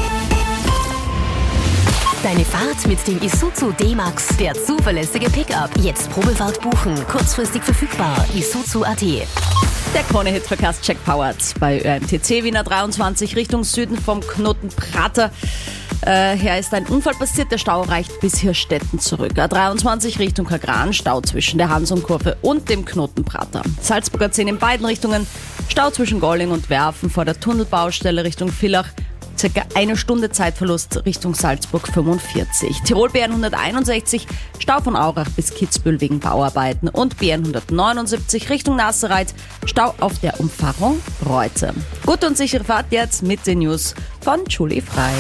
Deine Fahrt mit dem Isuzu D-Max, der zuverlässige Pickup. Jetzt Probefahrt buchen, kurzfristig verfügbar. Isuzu.at. Der Krone-Hit-Verkehrscheck powered bei ÖMTC Wiener 23 Richtung Süden vom Knoten Prater. Hier ist ein Unfall passiert, der Stau reicht bis Hirstetten zurück. A23 Richtung Kagran, Stau zwischen der Hansum-Kurve und dem Knoten Prater. Salzburger 10 in beiden Richtungen, Stau zwischen Golling und Werfen vor der Tunnelbaustelle Richtung Villach. Circa eine Stunde Zeitverlust Richtung Salzburg 45. Tirol BN 161, Stau von Aurach bis Kitzbühel wegen Bauarbeiten. Und BN 179 Richtung Nassereit, Stau auf der Umfahrung Reute. Gute und sichere Fahrt jetzt mit den News von Julie Frei.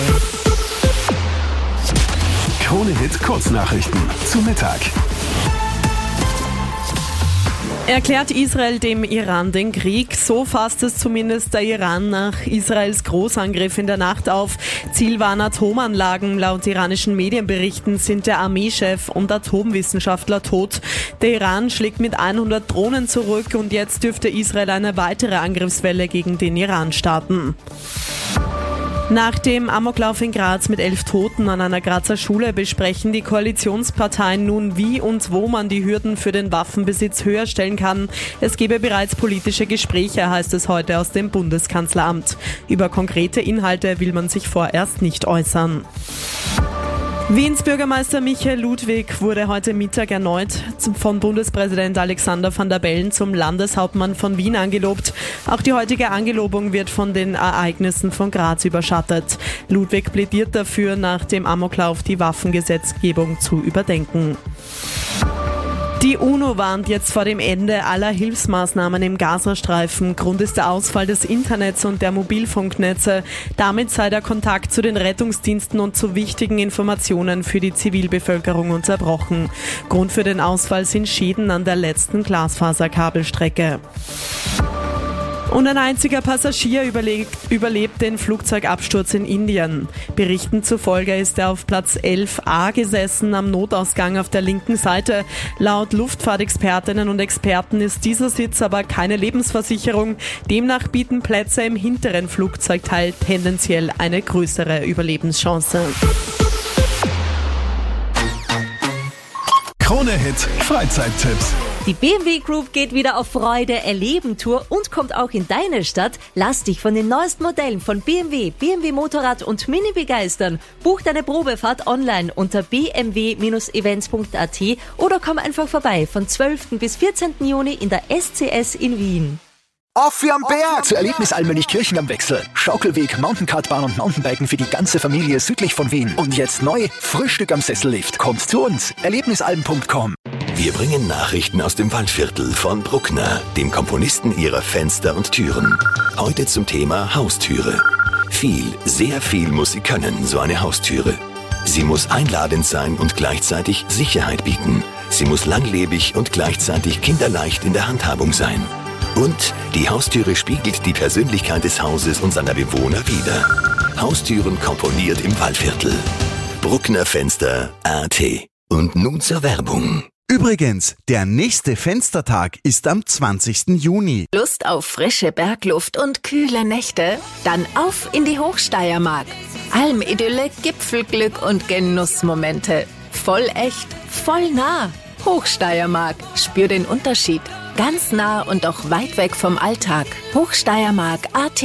Krone Hit Kurznachrichten zum Mittag. Erklärt Israel dem Iran den Krieg? So fasst es zumindest der Iran nach Israels Großangriff in der Nacht auf. Ziel waren Atomanlagen. Laut iranischen Medienberichten sind der Armeechef und Atomwissenschaftler tot. Der Iran schlägt mit 100 Drohnen zurück und jetzt dürfte Israel eine weitere Angriffswelle gegen den Iran starten. Nach dem Amoklauf in Graz mit 11 Toten an einer Grazer Schule besprechen die Koalitionsparteien nun, wie und wo man die Hürden für den Waffenbesitz höher stellen kann. Es gebe bereits politische Gespräche, heißt es heute aus dem Bundeskanzleramt. Über konkrete Inhalte will man sich vorerst nicht äußern. Wiens Bürgermeister Michael Ludwig wurde heute Mittag erneut von Bundespräsident Alexander Van der Bellen zum Landeshauptmann von Wien angelobt. Auch die heutige Angelobung wird von den Ereignissen von Graz überschattet. Ludwig plädiert dafür, nach dem Amoklauf die Waffengesetzgebung zu überdenken. Die UNO warnt jetzt vor dem Ende aller Hilfsmaßnahmen im Gazastreifen. Grund ist der Ausfall des Internets und der Mobilfunknetze. Damit sei der Kontakt zu den Rettungsdiensten und zu wichtigen Informationen für die Zivilbevölkerung unterbrochen. Grund für den Ausfall sind Schäden an der letzten Glasfaserkabelstrecke. Und ein einziger Passagier überlebt den Flugzeugabsturz in Indien. Berichten zufolge ist er auf Platz 11a gesessen, am Notausgang auf der linken Seite. Laut Luftfahrtexpertinnen und Experten ist dieser Sitz aber keine Lebensversicherung. Demnach bieten Plätze im hinteren Flugzeugteil tendenziell eine größere Überlebenschance. Krone-Hit Freizeittipps. Die BMW Group geht wieder auf Freude-Erleben-Tour und kommt auch in deine Stadt. Lass dich von den neuesten Modellen von BMW, BMW Motorrad und Mini begeistern. Buch deine Probefahrt online unter bmw-events.at oder komm einfach vorbei von 12. bis 14. Juni in der SCS in Wien. Auf für am Berg! Zu Erlebnis Almönig-Kirchen am Wechsel. Schaukelweg, Mountainkartbahn und Mountainbiken für die ganze Familie südlich von Wien. Und jetzt neu, Frühstück am Sessellift. Kommt zu uns, erlebnisalm.com. Wir bringen Nachrichten aus dem Waldviertel von Bruckner, dem Komponisten ihrer Fenster und Türen. Heute zum Thema Haustüre. Sehr viel muss sie können, so eine Haustüre. Sie muss einladend sein und gleichzeitig Sicherheit bieten. Sie muss langlebig und gleichzeitig kinderleicht in der Handhabung sein. Und die Haustüre spiegelt die Persönlichkeit des Hauses und seiner Bewohner wider. Haustüren komponiert im Waldviertel. Bruckner Fenster AT. Und nun zur Werbung. Übrigens, der nächste Fenstertag ist am 20. Juni. Lust auf frische Bergluft und kühle Nächte? Dann auf in die Hochsteiermark. Almidylle, Gipfelglück und Genussmomente. Voll echt, voll nah. Hochsteiermark. Spür den Unterschied. Ganz nah und auch weit weg vom Alltag. Hochsteiermark.at.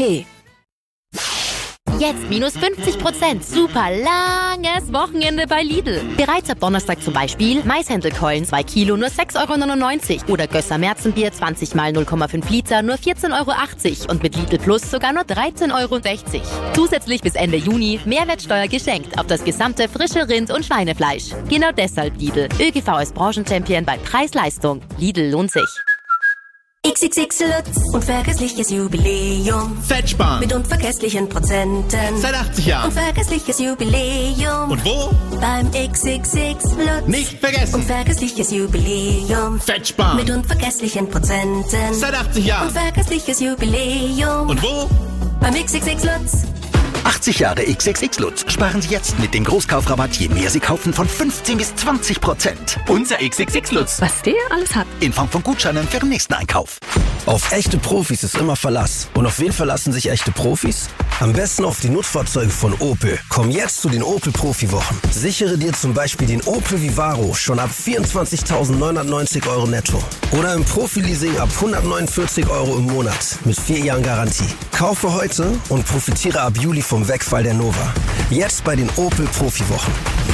Jetzt minus 50%. Super langes Wochenende bei Lidl. Bereits ab Donnerstag zum Beispiel Maishändelkeulen 2 Kilo nur 6,99 € oder Gösser Märzenbier 20 mal 0,5 Liter nur 14,80 € und mit Lidl Plus sogar nur 13,60 €. Zusätzlich bis Ende Juni Mehrwertsteuer geschenkt auf das gesamte frische Rind- und Schweinefleisch. Genau deshalb Lidl. ÖGV als Branchenchampion bei Preis-Leistung. Lidl lohnt sich. XXX Lutz, unvergessliches Jubiläum. Fetchbahn. Mit unvergesslichen Prozenten. Seit 80 Jahren. Unvergessliches Jubiläum. Und wo? Beim XXX Lutz. Nicht vergessen. Unvergessliches Jubiläum. Fetchbahn. Mit unvergesslichen Prozenten. Seit 80 Jahren. Unvergessliches Jubiläum. Und wo? Beim XXX Lutz. 80 Jahre XXX Lutz. Sparen Sie jetzt mit dem Großkaufrabatt, je mehr Sie kaufen, von 15 bis 20%. Unser XXX Lutz. Was der alles hat. In Form von Gutscheinen für den nächsten Einkauf. Auf echte Profis ist immer Verlass. Und auf wen verlassen sich echte Profis? Am besten auf die Nutzfahrzeuge von Opel. Komm jetzt zu den Opel Profi-Wochen. Sichere dir zum Beispiel den Opel Vivaro schon ab 24.990 € netto. Oder im Profi-Leasing ab 149 € im Monat mit 4 Jahren Garantie. Kaufe heute und profitiere ab Juli vom Wegfall der Nova. Jetzt bei den Opel Profi-Wochen.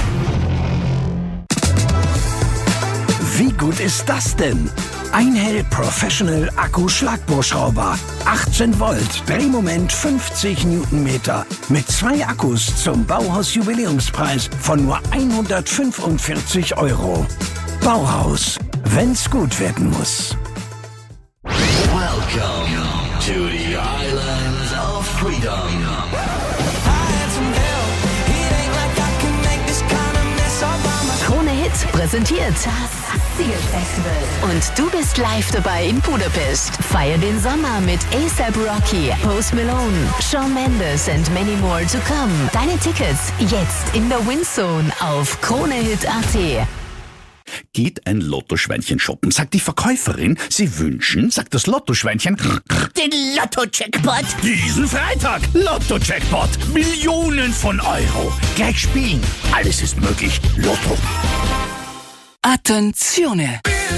Wie gut ist das denn? Einhell Professional Akku Schlagbohrschrauber. 18 Volt, Drehmoment 50 Newtonmeter. Mit 2 Akkus zum Bauhaus-Jubiläumspreis von nur 145 €. Bauhaus, wenn's gut werden muss. Welcome to the islands of freedom. Krone Hit präsentiert das Zielfestival. Und du bist live dabei in Budapest. Feier den Sommer mit A$AP Rocky, Post Malone, Shawn Mendes and many more to come. Deine Tickets jetzt in der Windzone auf KroneHit.at. Geht ein Lottoschweinchen shoppen, sagt die Verkäuferin, sie wünschen, sagt das Lottoschweinchen, den Lotto-Jackpot. Diesen Freitag Lotto-Jackpot, Millionen von Euro. Gleich spielen, alles ist möglich. Lotto. Attenzione!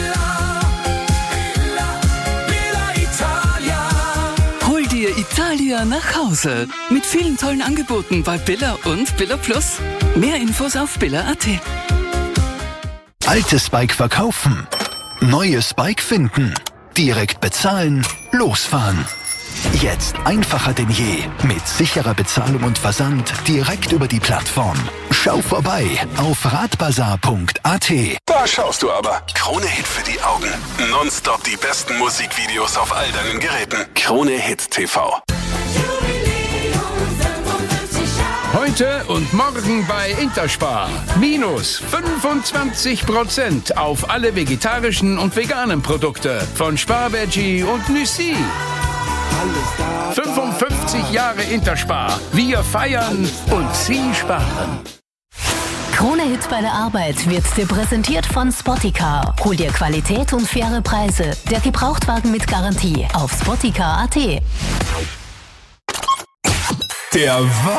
Hol dir Italia nach Hause mit vielen tollen Angeboten bei Billa und Billa Plus. Mehr Infos auf billa.at. Altes Bike verkaufen. Neues Bike finden. Direkt bezahlen. Losfahren. Jetzt einfacher denn je. Mit sicherer Bezahlung und Versand direkt über die Plattform. Schau vorbei auf radbazar.at. Da schaust du aber. Krone Hit für die Augen. Nonstop die besten Musikvideos auf all deinen Geräten. Krone Hit TV. Heute und morgen bei Interspar. Minus 25% auf alle vegetarischen und veganen Produkte von Spar Veggie und Nüssi. 55 Jahre Interspar. Wir feiern und Sie sparen. Krone Hit bei der Arbeit wird dir präsentiert von Spotticar. Hol dir Qualität und faire Preise. Der Gebrauchtwagen mit Garantie auf spotticar.at. Der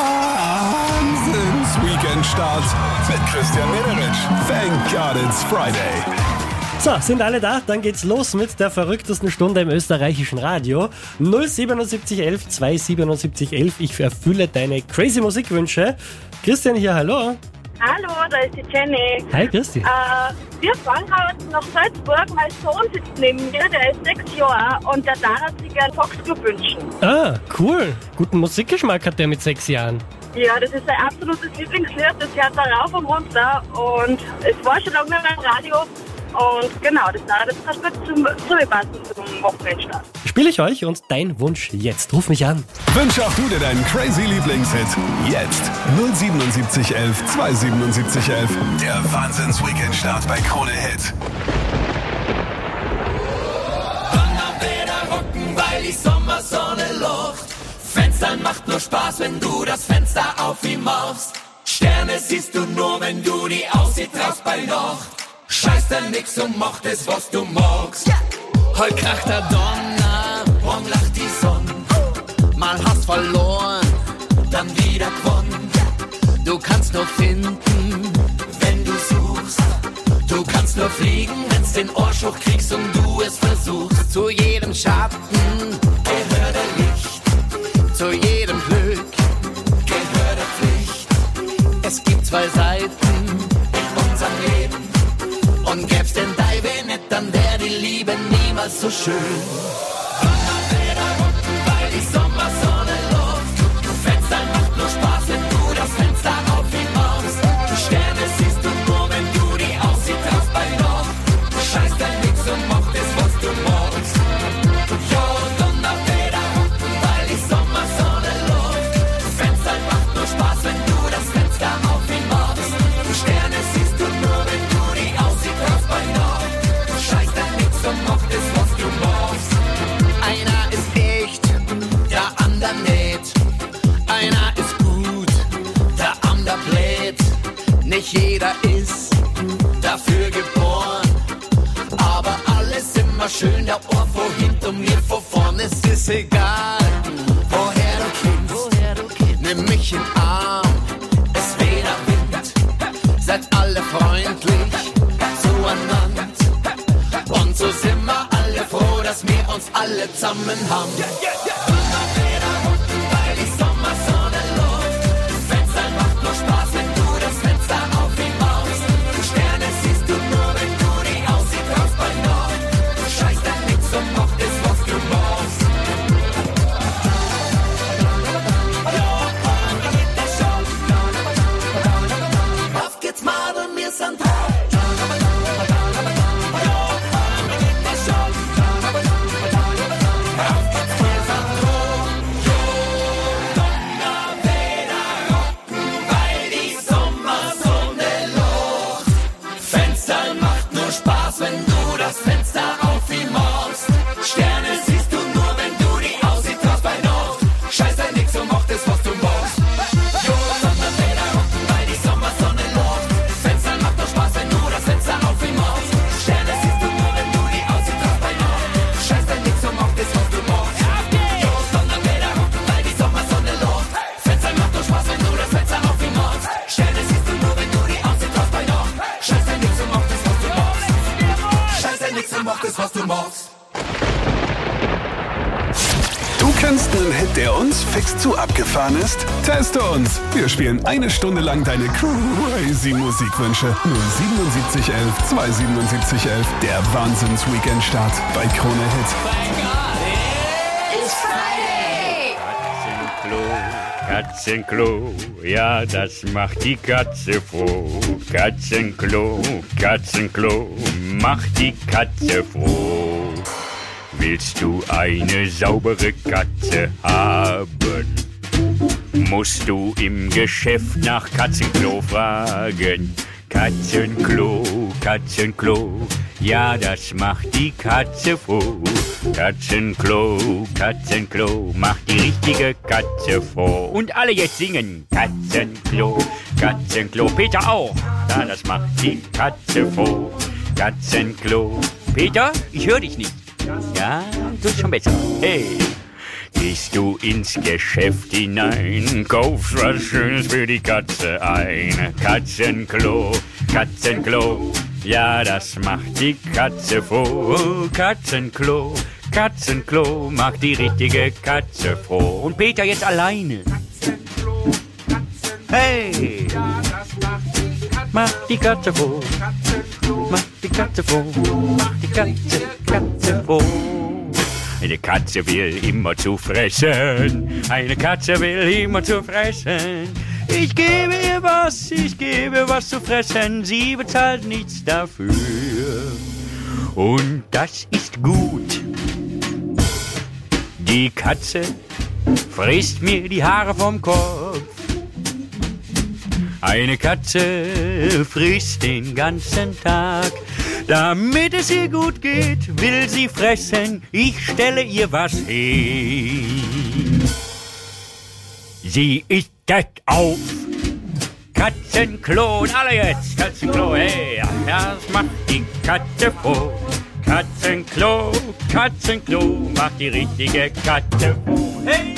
Wahnsinns-Weekend-Start mit Christian Mederich. Thank God it's Friday. So, sind alle da? Dann geht's los mit der verrücktesten Stunde im österreichischen Radio. 07711 27711. Ich erfülle deine crazy Musikwünsche. Christian hier, hallo. Hallo, da ist die Jenny. Hi, Christi. Wir fahren heute nach Salzburg. Mein Sohn sitzt neben mir, der ist 6 Jahre und der darf sich einen Foxclub wünschen. Ah, cool. Guten Musikgeschmack hat der mit 6 Jahren. Ja, das ist sein absolutes Lieblingslied. Das hört er rauf und runter und es war schon lange mehr im Radio. Und genau, das darf jetzt ganz gut zu mir passen zum Wochenendstart. Spiele ich euch und dein Wunsch jetzt. Ruf mich an. Wünsch auch du dir deinen crazy Lieblingshit. Jetzt 07711 27711. Der Wahnsinns-Weekend-Start bei Krone Hit. Donnerwetter rocken, weil die Sommersonne lacht. Fenstern macht nur Spaß, wenn du das Fenster auf ihm machst. Sterne siehst du nur, wenn du die Aussicht traust bei Nacht. Scheiß dir nix und mach das, was du magst. Heut kracht der Donner, morgen lacht die Sonne. Mal hast verloren, dann wieder gewonnen. Du kannst nur finden, wenn du suchst. Du kannst nur fliegen, wenn's den Arsch hochkriegst und du es versuchst. Zu jedem Schatten gehört der Licht. Zu jedem Glück gehört der Pflicht. Es gibt zwei Seiten in unserem Leben. Und gäb's den Dive nicht, dann wär die Liebe niemals so schön. Donnerwetter rocken, weil die Sommersonne läuft. Fenstern macht nur Spaß, wenn du das Fenster auf ihn machst. Die Sterne siehst du nur, wenn du die Aussicht hast bei Nacht. Scheiß dir nix und mach das, was du magst. Jo, Donnerwetter rocken, weil die Sommersonne läuft. Fenstern macht nur Spaß, wenn du das Fenster auf ihn machst. Die Sterne siehst du nur, wenn du die Aussicht hast bei Nacht. Scheiß dir nix und mach das, was du magst. Einer ist echt, der andere nicht. Einer ist gut, der andere blöd. Nicht jeder ist dafür geboren. Aber alles immer schön, der Ohr vor hinten mir vor vorne. Es ist egal, woher du kommst. Nimm mich in den Arm, es weht der Wind. Seid alle freundlich zueinander. Und so sind wir alle froh, dass wir uns alle zusammen haben. Donnerwetter rocken, weil die Sommersonne läuft. Fenstern macht nur Spaß, wenn du das Fenster auf ihn machst. Die Sterne siehst du nur, wenn du die Aussicht hast bei Nacht. Scheiß dir nix und mach das, was du machst. Auf geht's, Madel, wir sind Kennst du einen Hit, der uns fix zu abgefahren ist? Teste uns! Wir spielen 1 Stunde lang deine crazy Musikwünsche. 07711 27711. Der Wahnsinns-Weekend-Start bei Krone Hit. It's Friday! Katzenklo, ja, das macht die Katze froh. Katzenklo, Katzenklo, macht die Katze froh. Willst du eine saubere Katze haben, musst du im Geschäft nach Katzenklo fragen. Katzenklo, Katzenklo, ja, das macht die Katze froh. Katzenklo, Katzenklo, macht die richtige Katze froh. Und alle jetzt singen. Katzenklo, Katzenklo, Peter auch. Ja, das macht die Katze froh. Katzenklo. Peter, ich höre dich nicht. Ja, du bist schon besser. Hey. Gehst du ins Geschäft hinein, kaufst was Schönes für die Katze ein. Katzenklo, Katzenklo, ja, das macht die Katze froh. Katzenklo, Katzenklo, macht die richtige Katze froh. Und Peter jetzt alleine. Hey! Macht die Katze froh. Macht die Katze froh. Macht die Katze froh. Eine Katze will immer zu fressen. Eine Katze will immer zu fressen. Ich gebe ihr was, ich gebe was zu fressen. Sie bezahlt nichts dafür. Und das ist gut. Die Katze frisst mir die Haare vom Kopf. Eine Katze frisst den ganzen Tag. Damit es ihr gut geht, will sie fressen. Ich stelle ihr was hin. Sie isst das auf. Katzenklo und alle jetzt. Katzenklo, hey, das macht die Katze froh. Katzenklo, Katzenklo, macht die richtige Katze froh. Hey!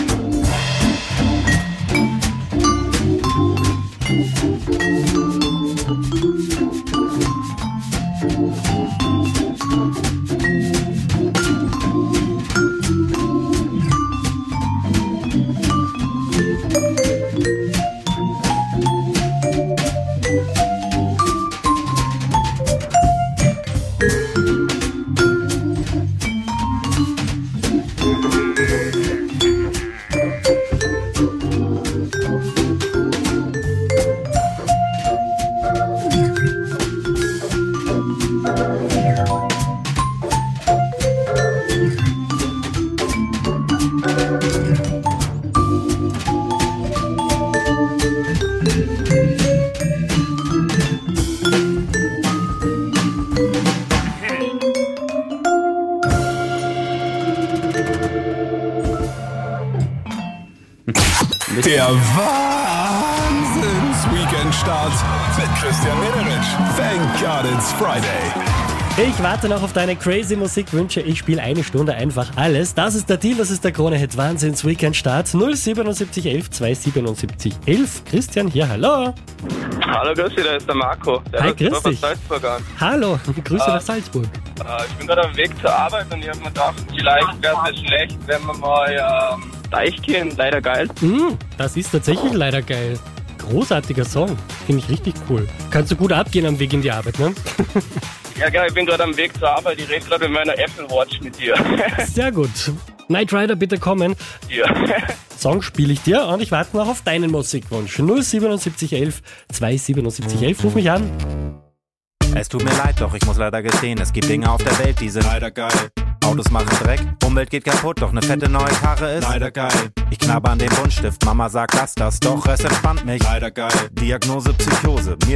Der Wahnsinns-Weekend-Start mit Christian Mederich. Thank God it's Friday. Ich warte noch auf deine crazy Musikwünsche. Ich spiele 1 Stunde einfach alles. Das ist der Deal, das ist der Krone-Hit Wahnsinns-Weekend-Start. 07711 27711. Christian hier, hallo. Hallo, grüß dich, da ist der Marco. Der Hi, grüß dich. Salzburg an. Hallo, Grüße nach Salzburg. Ich bin gerade am Weg zur Arbeit und ich habe mir gedacht, vielleicht wäre es nicht schlecht, wenn wir mal Deich gehen. Leider geil. Das ist tatsächlich leider geil. Großartiger Song. Finde ich richtig cool. Kannst du gut abgehen am Weg in die Arbeit, ne? Ja, genau, ich bin gerade am Weg zur Arbeit. Ich rede gerade mit meiner Apple Watch mit dir. Sehr gut. Knight Rider, bitte kommen. Ja. Song spiele ich dir und ich warte noch auf deinen Musikwunsch. 07711 27711. Ruf mich an. Es tut mir leid, doch ich muss leider gestehen, es gibt Dinge auf der Welt, die sind leider geil. Autos machen Dreck, Umwelt geht kaputt, doch eine fette neue Karre ist leider geil. Ich knabber an den Buntstift, Mama sagt das, doch es entspannt mich. Leider geil. Diagnose Psychose, mir